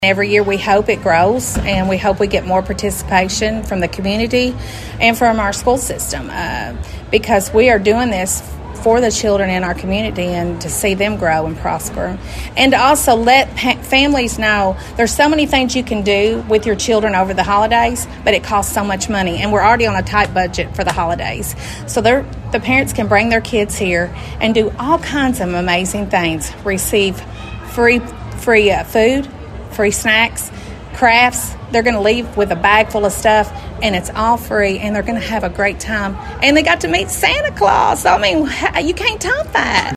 Every year we hope it grows, and we hope we get more participation from the community and from our school system because we are doing this for the children in our community and to see them grow and prosper. And to also let families know there's so many things you can do with your children over the holidays, but it costs so much money, and we're already on a tight budget for the holidays. So the parents can bring their kids here and do all kinds of amazing things, receive free food, free snacks, crafts. They're going to leave with a bag full of stuff, and it's all free, and they're going to have a great time. And they got to meet Santa Claus. I mean, you can't top that.